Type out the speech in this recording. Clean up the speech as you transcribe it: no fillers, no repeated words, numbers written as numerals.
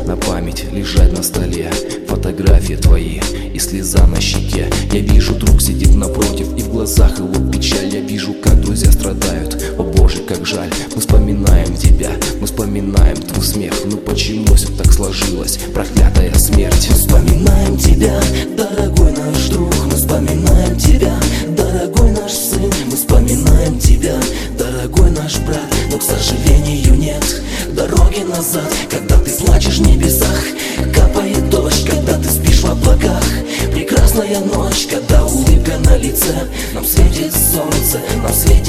на память лежать на столе фотографии твои и слеза на щеке. Я вижу, друг сидит напротив, и в глазах его печаль. Я вижу, как друзья страдают, о боже, как жаль. Мы вспоминаем тебя, мы вспоминаем твой смех. Ну почему все так сложилось, проклятая смерть? Мы вспоминаем тебя, дорогой наш друг. Мы вспоминаем тебя, дорогой наш сын. Мы вспоминаем тебя, дорогой наш брат. Но, к сожалению, нет дороги назад. Когда ты плачешь в небесах, капает дождь. Когда ты спишь в облаках, прекрасная ночь. Когда улыбка на лице, нам светит солнце, нам светит